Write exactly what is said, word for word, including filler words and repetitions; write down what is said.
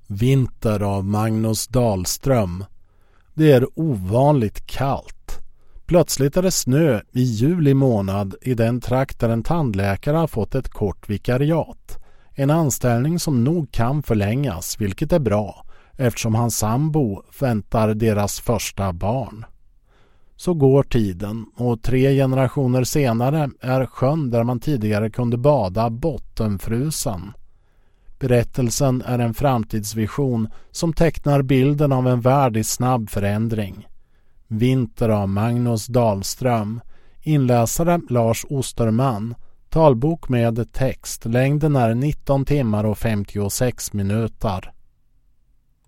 Vinter av Magnus Dahlström. Det är ovanligt kallt. Plötsligt är det snö i juli månad i den trakt där en tandläkare har fått ett kort vikariat. En anställning som nog kan förlängas, vilket är bra eftersom hans sambo väntar deras första barn. Så går tiden och tre generationer senare är sjön där man tidigare kunde bada bottenfrusen. Berättelsen är en framtidsvision som tecknar bilden av en värld i snabb förändring. Vinter av Magnus Dahlström. Inläsare Lars Osterman. Talbok med text. Längden är nitton timmar och femtiosex minuter.